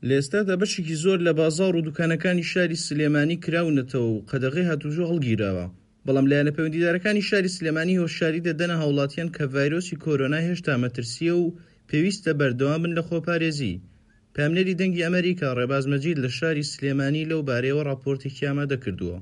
لە ئێستادا بەشێکی زۆر لە بازاڕ و دوکانەکانی شاری سلێمانی کراونەتەوە و قەدەغەی هاتووژۆ هەڵگیراوە. بەڵام لایەنە پەیوەندیدارەکانی شاری سلێمانی هۆشیاری دەدەنە هاوڵاتیان کە ڤایرۆسی کۆرۆنا هێشتا مەترسیە و پێویستە بەردەوام بن لە خۆپارێزی. پامنەری دەنگی ئەمریکا ڕێباز مەجید لە شاری سلێمانی لەو بارەیەوە راپۆرتێکی ئامادە کردووە.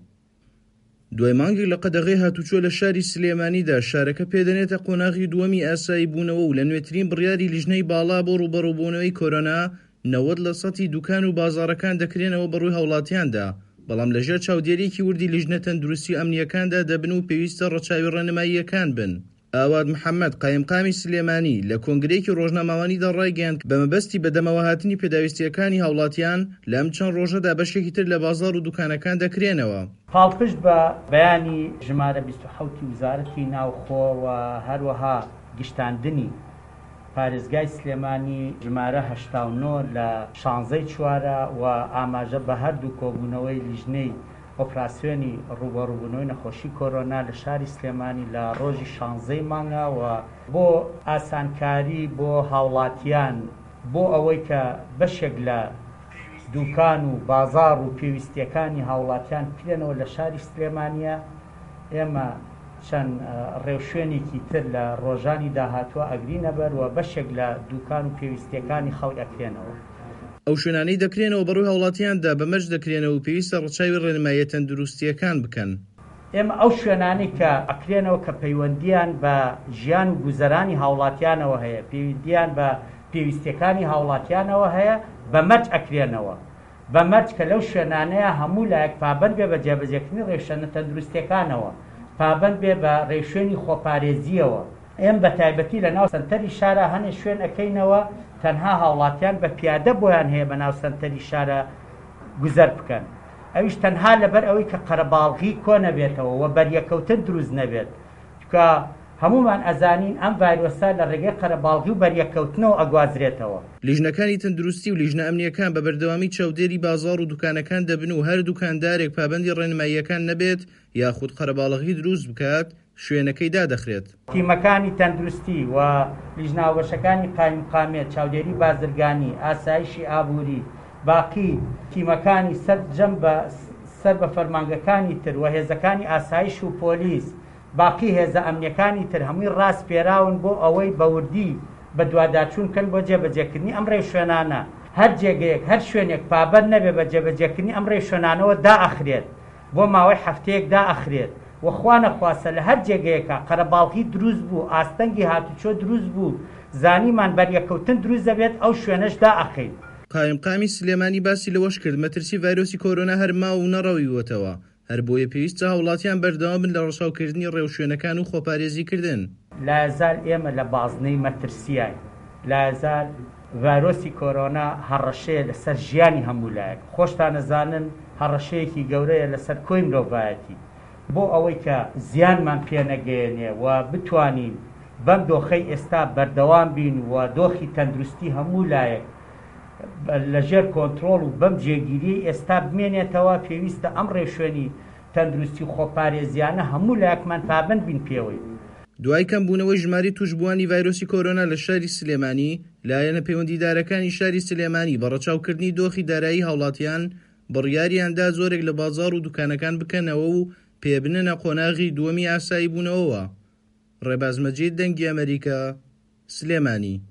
دوای مانگێک لە قەدەغەی هاتوچۆ لە شاری سلێمانیدا شارەکە پێدەنێتە قۆناغی دووەمی ئاسایی بوونەوە و لە نوێترین بڕیاری لیژنەی باڵا بۆ ڕوبەڕووبوونەوەی کۆرۆنا 90% دوکان و بازاڕەکان دەکرێنەوە بەڕووی هاوڵاتیاندا. بەڵام لەژێر چاودێریەکی وردی لیژنە تەندروستی ئەمنیەکاندا دەبن و پێویستە ڕەچاوی ڕێنماییەکان بن. ئاواد محەممەد قایمقامی سلێمانی لە کۆنگرەیەکی ڕۆژنامەوانیدا ڕایگەیاند کە بەمەبەستی بەدەمەوە هاتنی پێداویستیەکانی هاوڵاتیان لە ئەم چەند ڕۆژەدا بەشێکی تر لە بازاڕ و دوکانەکان دەکرێنەوە. پاڵپشت بە بەیانی ژمارە 27 وزارەتی ناوخۆ و هەروەها گشتاندنی پارێزگای سلێمانی ژمارە 89 لە 16 چوارە و ئاماژە بە هەردوو کۆبوونەوەی لیژنەی ئۆپراسیۆنی ڕوبەڕووبوونەوەی نەخۆشی کۆرۆنا لە شاری سلێمانی لە ڕۆژی 16 مانگەوە بۆ ئاسانکاری بۆ هاوڵاتیان بۆ ئەوەی کە بەشێک لە دوکان و بازاڕ و پێویستیەکانی هاوڵاتیان کرێنەوە لە شاری سلێمانیە. ئێمە چەند ڕێوشوێنێکی تر لە ڕۆژانی داهاتوە ئەگرینە بەر و بەشێک لە دوکان و پێویستیەکانی خەڵک ئەکرێنەوە. ئەو شوێنانەی دەکرێنەوە بەڕووی هاوڵاتیاندا بەمەرج دەکرێنەوە و پێویستە ڕەچاوی ڕێنماییە تەندروستیەکان بکەن. ئێمە ئەو شوێنانەی کە ئەکرێنەوە کە پەیوەندیان بە ژیان و گوزەرانی هاوڵاتیانەوە هەیە، پەیوەندیان بە پێویستیەکانی هاوڵاتیانەوە هەیە، بەمەرج ئەکرێنەوە. بەمەرج کە لەو شوێنانەیە هەموو لایەک پابەند بێ بە جێبەجێکردنی ڕێوشێنە تەندروستیەکانەوە، پابەند بێ بە ڕێوشێنی خۆپارێزیەوە. ئێم بە تایبەتی لە ناو سەنتەری شارە هەنێ شوێن ئەەکەینەوە تەنها هاوڵاتیان بە پیادە بۆیان هەیە بە ناو سەنتەری شارە گوزەر بکەن. ئەویش تەنها لەبەر ئەوەی کە قەرەباڵغی کۆ نەبێتەوە و بەریەکەوتن دروست نەبێت، چکە هەمومان ئەزانین ئەم ڤایرۆسە لە ڕێگەی قەرەباڵغی و بەریەکەوتنەوە ئەگوازرێتەوە. لیژنەکانی تەندروستی و لیژنە ئەمنیەکان بە بەردەوامی چاودێری بازاڕ و دوکانەکان دەبن و هەر دوکاندارێک پابەندی ڕێنماییەکان نەبێت یاخود قەرەباڵغی دروست بکات شوێنەکەی دادەخرێت. تیمەکانی تەندروستی و لیژناوبەشەکانی قایمقامێت، چاودێری بازرگانی، ئاسایشی ئابووری، باقی تیمەکانی سەرجەم سەر بە فەرمانگەکانی تر و هێزەکانی ئاسایش و پۆلیس، باقی هێزە ئەمنیەکانی تر هەمووی ڕاست پێراون بۆ ئەوەی بەوردی بە دوواداچوونکەن بۆ جێبەجێکردنی ئەم ڕێوشوێنانە. هەر جێگەیەک هەر شوێنێک پابەند نەبێ بە جێبەجێکردنی ئەم ڕێوشوێنانەوە دائەخرێت، بۆ ماوەی هەفتەیەک دائەخرێت. وەخوا نەخواسە لە هەر جێگەیەکە قەرەباڵغی دروست بوو، ئاستەنگی هاتوچۆ دروست بوو، زانیمان بەریەکەوتن دروست دەبێت، ئەو شوێنەش دائەخەین. قایمقامی سلێمانی باسی لەوەش کرد مەترسی ڤایرۆسی کۆرۆنا هەر ماو نەڕەویوەتەوە، هەر بۆیە پێویستە هاوڵاتیان بەردەوام بن لە ڕەچاوکردنی ڕێوشوێنەکان و خۆپارێزیکردن. لازال ئێمە لە بازنەی مەترسیای لازال ڤایرۆسی کۆرۆنا هەڕەشەیە لەسەر ژیانی هەموو لایەک. خۆشتان نەزانن هەڕەشەیەکی گەورەیە لەسەر کۆی مرۆڤایەتی. بۆ ئەوەی کە زیانمان پێنەگەێنێ و بتوانین بەم دۆخەی ئێستا بەردەوام بین و دۆخی تەندروستی هەموو لایەک لەژێر کۆنتڕۆڵ و بەم جێگیری ئێستا بمێنێتەوە، پێویستە ئەم ڕێوشوێنی تەندروستی و خۆپارێزیانە هەموو لایەکمان پابەند بین پێوەی. دوای کەمبوونەوەی ژماری توشبووانی ڤایرۆسی کۆرۆنا لە شاری سلێمانی، لایەنە پەیوەندیدارەکانی شاری سلێمانی بە ڕەچاوکردنی دۆخی دارایی هاوڵاتیان بڕیاریاندا زۆرێک لە بازاڕ و دوکانەکان بکەنەوە و پێبنەنە قۆناغی دووەمی ئاسایی بوونەوەوە. ڕێباز مەجید دەنگی ئەمریکا، سلێمانی.